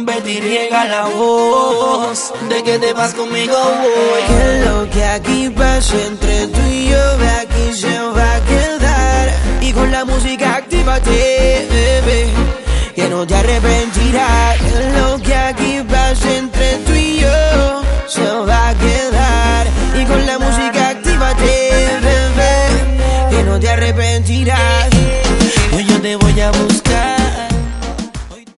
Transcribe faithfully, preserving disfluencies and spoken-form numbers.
Betty riega la voz de que te vas conmigo hoy. Que lo que aquí pase entre tú y yo, ve aquí se va a quedar. Y con la música actívate, bebé, que no te arrepentirás. Que lo que aquí pase entre tú y